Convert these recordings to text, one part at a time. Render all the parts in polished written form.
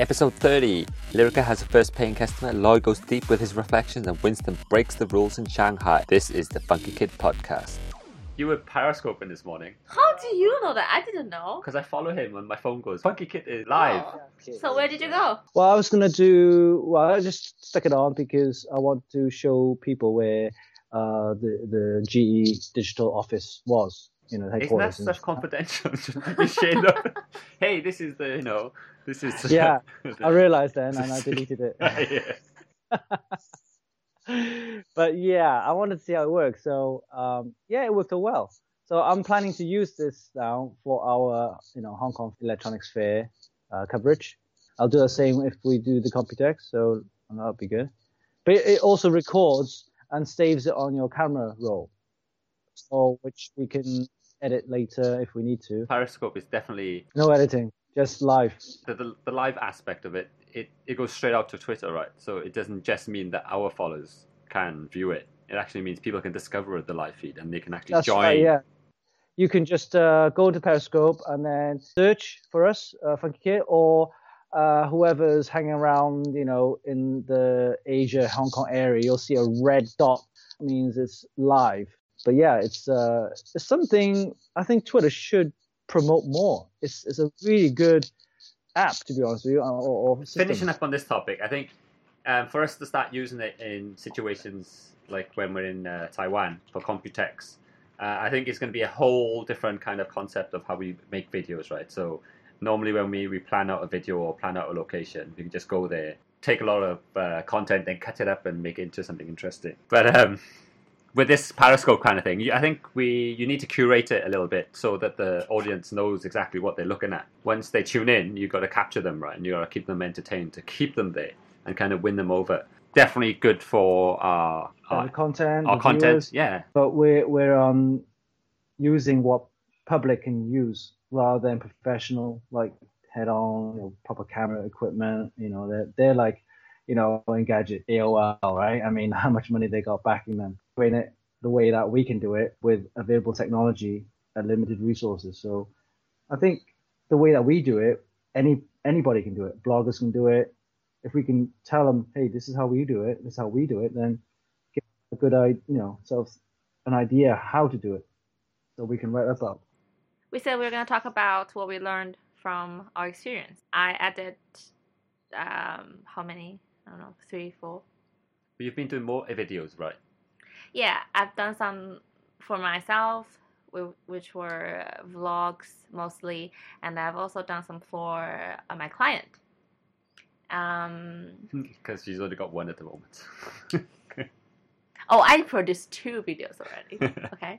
Episode 30. Lyrica has a first paying customer, Lloyd goes deep with his reflections, and Winston breaks the rules in Shanghai. This is the Funky Kid Podcast. You were periscoping this morning. How do you know that? I didn't know. Because I follow him and my phone goes, Funky Kid is live. Oh. So where did you go? Well, I was going to do... Well, I just stuck it on because I want to show people where the GE digital office was. You know, Isn't that such confidential? Just be ashamed of it. Hey, this is the, this is... Yeah, I realized then and I deleted it. But yeah, I wanted to see how it works. So it worked out well. So I'm planning to use this now for our, Hong Kong Electronics Fair coverage. I'll do the same if we do the Computex, so that'll be good. But it also records and saves it on your camera roll, so which we can edit later if we need to. Periscope is definitely... No editing, just live. The live aspect of it goes straight out to Twitter, right? So it doesn't just mean that our followers can view it. It actually means people can discover the live feed and they can actually join. Right, yeah. You can just go to Periscope and then search for us, Funky Kid, or whoever's hanging around, in the Asia, Hong Kong area. You'll see a red dot. It means it's live. But yeah, it's something I think Twitter should promote more. It's a really good app, to be honest with you. Or finishing up on this topic, I think for us to start using it in situations like when we're in Taiwan for Computex, I think it's going to be a whole different kind of concept of how we make videos, right? So normally when we plan out a video or plan out a location, we can just go there, take a lot of content, then cut it up and make it into something interesting. But with this Periscope kind of thing, I think you need to curate it a little bit so that the audience knows exactly what they're looking at. Once they tune in, you've got to capture them, right? And you've got to keep them entertained to keep them there and kind of win them over. Definitely good for our content. Our content, viewers, yeah. But we're using what public can use rather than professional, like head-on, proper camera equipment. They're like, Engadget, AOL, right? I mean, how much money they got backing them? Doing it the way that we can do it with available technology and limited resources. So I think the way that we do it, anybody can do it. Bloggers can do it. If we can tell them, hey, this is how we do it, then get a good idea, sort of an idea how to do it, so we can write about. We said we were going to talk about what we learned from our experience. I added how many? I don't know, 3, 4. But you've been doing more videos, right? Yeah, I've done some for myself, which were vlogs mostly, and I've also done some for my client. Because she's only got one at the moment. Oh, I produced 2 videos already. Okay.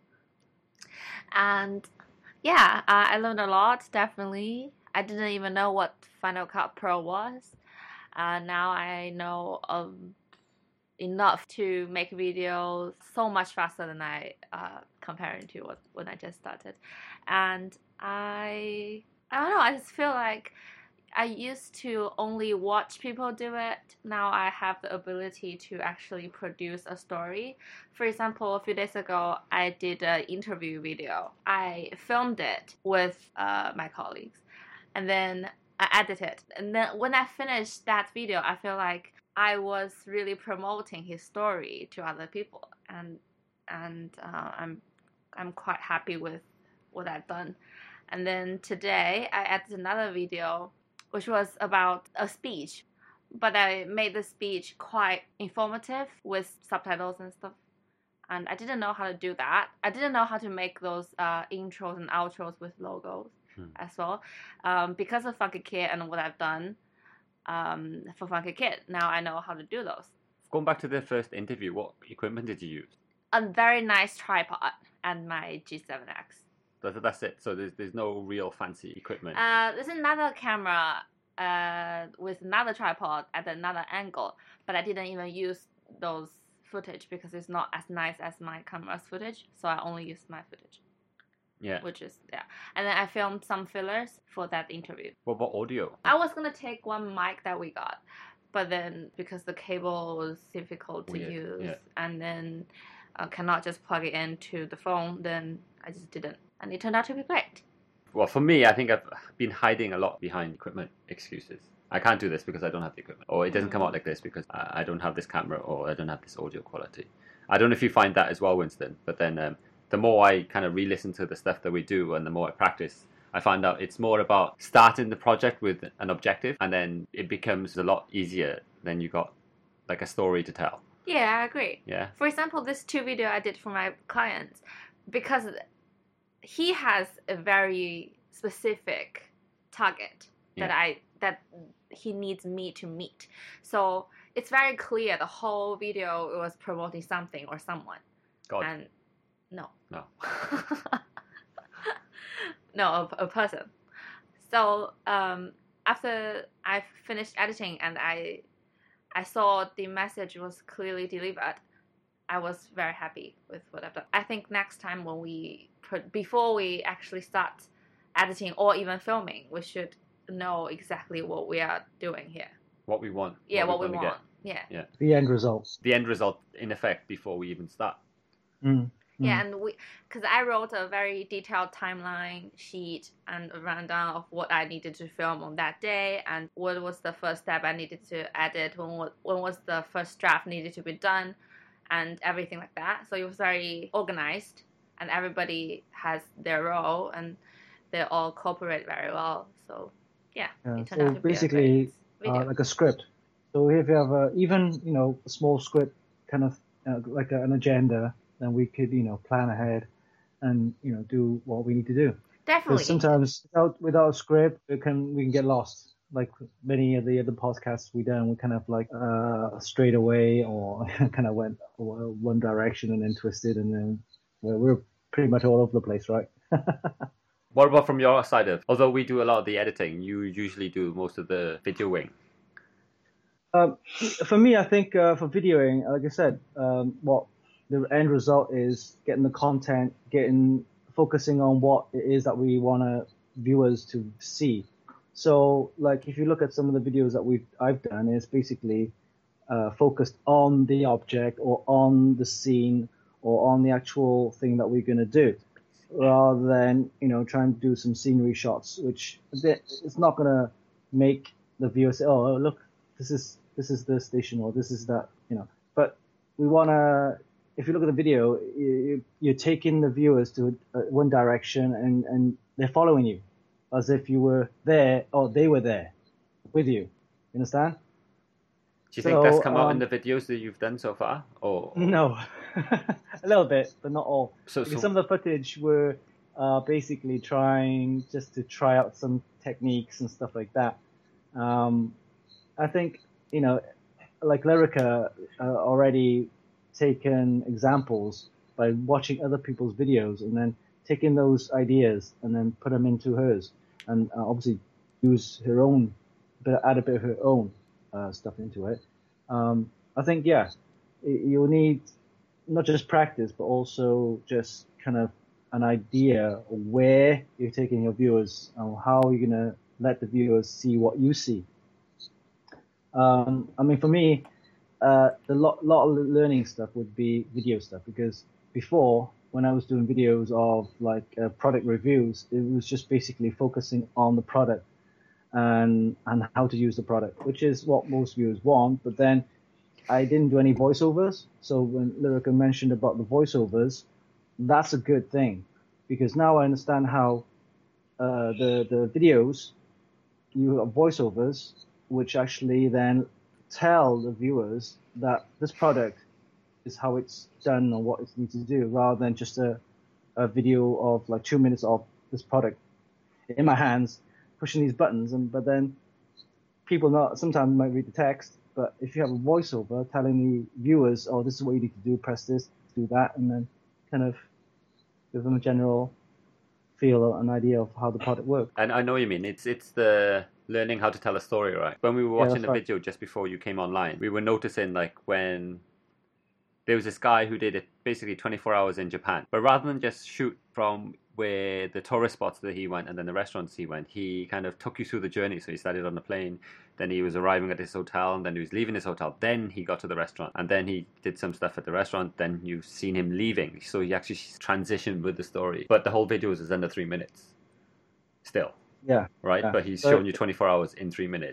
And yeah, I learned a lot, definitely. I didn't even know what Final Cut Pro was. Now I know enough to make videos so much faster than I comparing to when I just started. And I don't know, I just feel like I used to only watch people do it. Now I have the ability to actually produce a story. For example, a few days ago, I did an interview video. I filmed it with my colleagues, and then I edited it. And then when I finished that video, I feel like I was really promoting his story to other people, and I'm quite happy with what I've done. And then today, I added another video, which was about a speech, but I made the speech quite informative with subtitles and stuff. And I didn't know how to do that. I didn't know how to make those intros and outros with logos as well. Because of Funky Kid and what I've done for Funky Kid, now I know how to do those. Going back to the first interview, what equipment did you use? A very nice tripod and my G7X. That's it. So there's no real fancy equipment. There's another camera with another tripod at another angle, but I didn't even use those footage because it's not as nice as my camera's footage, so I only used my footage. Yeah. Which is, yeah. And then I filmed some fillers for that interview. What about audio? I was going to take one mic that we got, but then because the cable was difficult to use, and then cannot just plug it into the phone, then I just didn't. And it turned out to be great. Well, for me, I think I've been hiding a lot behind equipment excuses. I can't do this because I don't have the equipment, or it doesn't come out like this because I don't have this camera, or I don't have this audio quality. I don't know if you find that as well, Winston, but then the more I kind of re-listen to the stuff that we do and the more I practice, I find out it's more about starting the project with an objective, and then it becomes a lot easier. Then you got like a story to tell. Yeah, I agree. Yeah. For example, this 2 video I did for my clients, because he has a very specific target that he needs me to meet. So it's very clear the whole video was promoting something or someone. God. And no. No. No, a person. So after I finished editing and I saw the message was clearly delivered, I was very happy with what I've done. I think next time before we actually start editing or even filming, we should know exactly what we are doing here. What we want. Yeah, what we want. want. Yeah. The end result. The end result, in effect, before we even start. Yeah, and because I wrote a very detailed timeline sheet and a rundown of what I needed to film on that day, and what was the first step I needed to edit, when was the first draft needed to be done, and everything like that. So it was very organized, and everybody has their role, and they all cooperate very well. So it turned out So to be basically, a great video. like a script. So if you have a small script, kind of like an agenda, then we could plan ahead and do what we need to do. Definitely. Because sometimes without a script, we can get lost. Like many of the other podcasts we done, we kind of like strayed away or kind of went one direction and then twisted, and then we're pretty much all over the place, right? What about from your side although we do a lot of the editing, you usually do most of the videoing? For me, I think for videoing, like I said, what the end result is getting the content, focusing on what it is that we want viewers to see. So, like if you look at some of the videos that I've done, it's basically focused on the object or on the scene or on the actual thing that we're going to do, rather than trying to do some scenery shots, which it's not going to make the viewer say, oh look, this is the station or this is that, But we want to. If you look at the video, you're taking the viewers to one direction, and they're following you, as if you were there or they were there with you. You understand? Do you think that's come out in the videos that you've done so far? Or no, a little bit, but not all. So some of the footage were basically trying just to try out some techniques and stuff like that. I think like Lyrica already taken examples by watching other people's videos and then taking those ideas and then put them into hers, and obviously use her own, but add a bit of her own stuff into it. I think you'll need not just practice, but also just kind of an idea of where you're taking your viewers and how you're gonna let the viewers see what you see. I mean, for me, the lot of learning stuff would be video stuff, because before, when I was doing videos of like product reviews, it was just basically focusing on the product and how to use the product, which is what most viewers want. But then I didn't do any voiceovers. So when Lyrica mentioned about the voiceovers, that's a good thing, because now I understand how the videos, you have voiceovers, which actually then tell the viewers that this product is how it's done or what it needs to do, rather than just a video of like 2 minutes of this product in my hands pushing these buttons, but then people sometimes might read the text, but if you have a voiceover telling the viewers, oh, this is what you need to do, press this, do that, and then kind of give them a general feel, an idea of how the product works. And I know what you mean. It's the learning how to tell a story, right? When we were watching the video just before you came online, we were noticing like when there was this guy who did it basically 24 hours in Japan. But rather than just shoot from where the tourist spots that he went and then the restaurants he went, he kind of took you through the journey. So he started on the plane, then he was arriving at his hotel, and then he was leaving his hotel, then he got to the restaurant, and then he did some stuff at the restaurant, then you've seen him leaving. So he actually transitioned with the story. But the whole video is under 3 minutes still. Yeah. Right? Yeah. But he's shown you 24 hours in 3 minutes.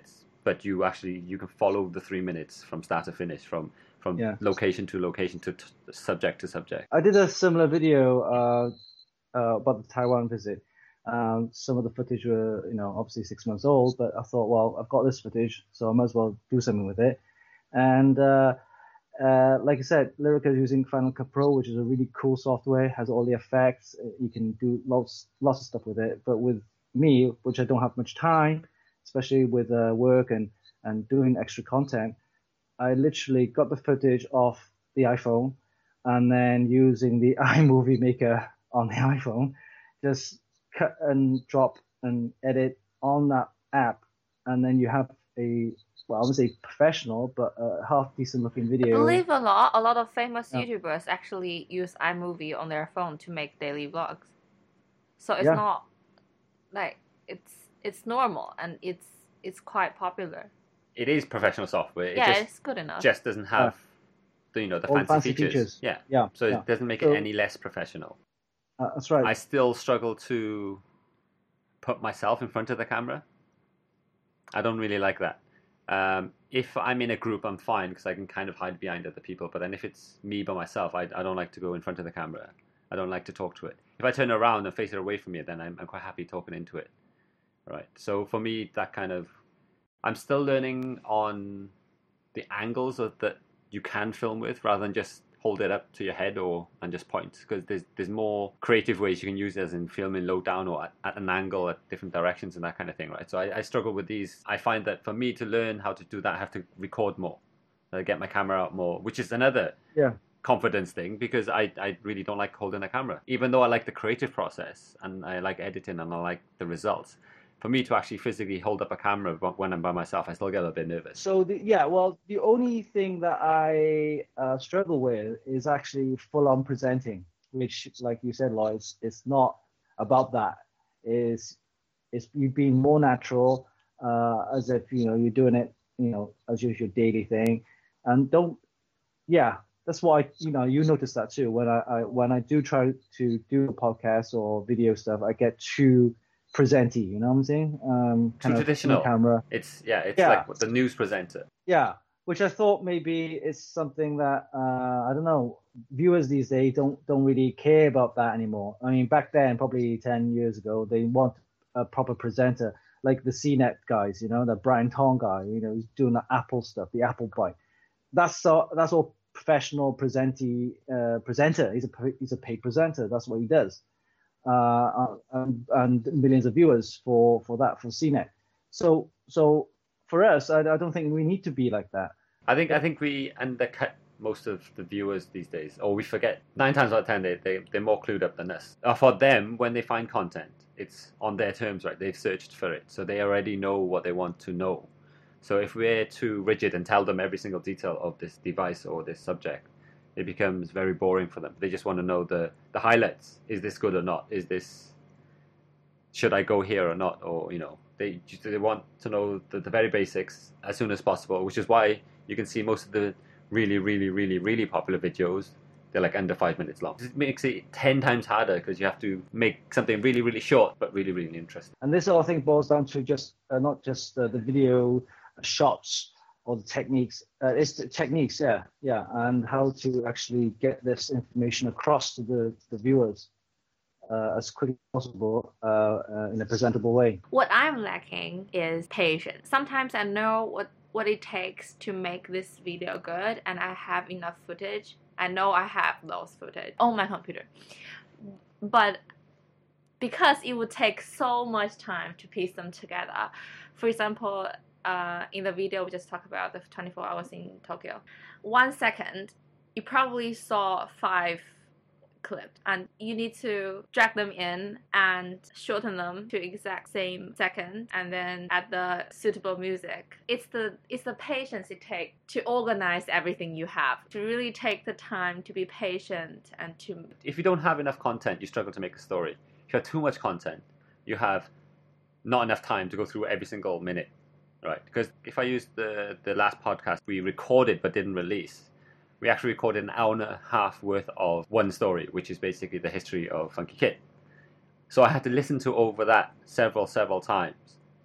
but you can follow the 3 minutes from start to finish, from location to location to subject to subject. I did a similar video about the Taiwan visit. Some of the footage were, obviously 6 months old, but I thought, well, I've got this footage, so I might as well do something with it. And like I said, Lyrica is using Final Cut Pro, which is a really cool software, has all the effects. You can do lots of stuff with it. But with me, which I don't have much time, especially with work and doing extra content, I literally got the footage off the iPhone and then using the iMovie Maker on the iPhone, just cut and drop and edit on that app. And then you have I would say professional, but a half decent looking video. I believe a lot of famous YouTubers actually use iMovie on their phone to make daily vlogs. So it's not like it's normal and it's quite popular. It is professional software. It's good enough. Just doesn't have the fancy features. Yeah. So it doesn't make it any less professional. That's right. I still struggle to put myself in front of the camera. I don't really like that. If I'm in a group, I'm fine because I can kind of hide behind other people. But then if it's me by myself, I don't like to go in front of the camera. I don't like to talk to it. If I turn around and face it away from me, then I'm quite happy talking into it. Right. So for me, I'm still learning on the angles that you can film with, rather than just hold it up to your head and just point, because there's more creative ways you can use it, as in filming low down or at an angle at different directions and that kind of thing, right? So I struggle with these. I find that for me to learn how to do that, I have to record more, get my camera out more, which is another confidence thing, because I really don't like holding a camera, even though I like the creative process and I like editing and I like the results. For me to actually physically hold up a camera when I'm by myself, I still get a bit nervous. So the only thing that I struggle with is actually full-on presenting, which, like you said, Lloyd, it's not about that. It's you being more natural, as if you're doing it, as your daily thing, and that's why you notice that too. When I do try to do a podcast or video stuff, I get too presenty, you know what I'm saying? Too traditional. Camera. It's like the news presenter. Yeah, which I thought maybe is something that I don't know. Viewers these days don't really care about that anymore. I mean, back then, probably 10 years ago, they want a proper presenter, like the CNET guys, the Brian Tong guy, who's doing the Apple stuff, the Apple bite. That's all professional presenter. He's a paid presenter. That's what he does. And millions of viewers for CNET. So for us, I don't think we need to be like that. I think we undercut most of the viewers these days, or we forget. 9 times out of 10, they're more clued up than us. For them, when they find content, it's on their terms, right? They've searched for it, so they already know what they want to know. So if we're too rigid and tell them every single detail of this device or this subject, it becomes very boring for them. They just want to know the highlights. Is this good or not? Should I go here or not? Or, they want to know the very basics as soon as possible, which is why you can see most of the really, really, really, really popular videos, they're like under 5 minutes long. It makes it 10 times harder because you have to make something really, really short, but really, really interesting. And this all, I think, boils down to just not just the video shots, or the techniques. It's the techniques, and how to actually get this information across to the viewers as quickly as possible in a presentable way. What I'm lacking is patience. Sometimes I know what it takes to make this video good, and I have enough footage. I know I have those footage on my computer. But because it would take so much time to piece them together, for example, in the video we just talked about the 24 hours in Tokyo. 1 second, you probably saw 5 clips, and you need to drag them in and shorten them to exact same second, and then add the suitable music. It's the patience it takes to organize everything you have, to really take the time to be patient and to. If you don't have enough content, you struggle to make a story. If you have too much content, you have not enough time to go through every single minute. Right, because if I use the last podcast we recorded but didn't release, we actually recorded an hour and a half worth of one story, which is basically the history of Funky Kid. So I had to listen to over that several times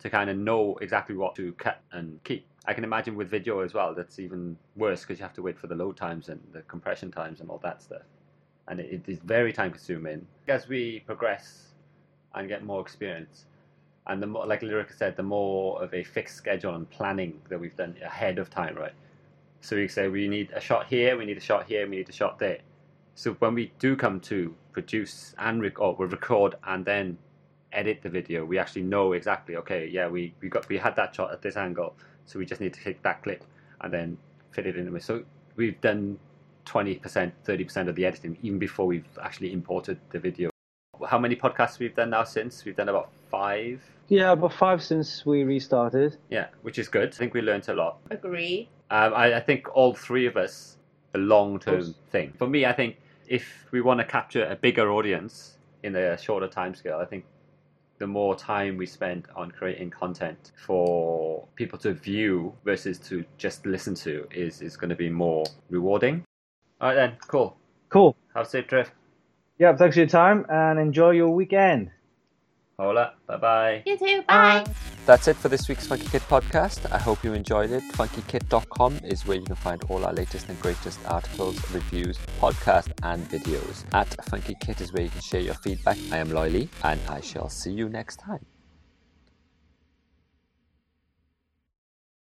to kind of know exactly what to cut and keep. I can imagine with video as well, that's even worse because you have to wait for the load times and the compression times and all that stuff. And it is very time consuming. As we progress and get more experience, and the more, like Lyrica said, the more of a fixed schedule and planning that we've done ahead of time, right? So we say we need a shot here, we need a shot here, we need a shot there. So when we do come to produce and record and then edit the video, we actually know exactly, okay, yeah, we had that shot at this angle, so we just need to take that clip and then fit it in. So we've done 20%, 30% of the editing even before we've actually imported the video. How many podcasts we've done now since? We've done about 5. Yeah, about 5 since we restarted. Yeah, which is good. I think we learned a lot. Agree. I think all 3 of us, a long-term thing. For me, I think if we want to capture a bigger audience in a shorter time scale, I think the more time we spend on creating content for people to view versus to just listen to is going to be more rewarding. All right then, cool. Have a safe trip. Yeah, thanks for your time and enjoy your weekend. Hola, bye-bye. You too, bye. That's it for this week's Funky Kit podcast. I hope you enjoyed it. FunkyKit.com is where you can find all our latest and greatest articles, reviews, podcasts, and videos. At Funky Kit is where you can share your feedback. I am Loy Lee, and I shall see you next time.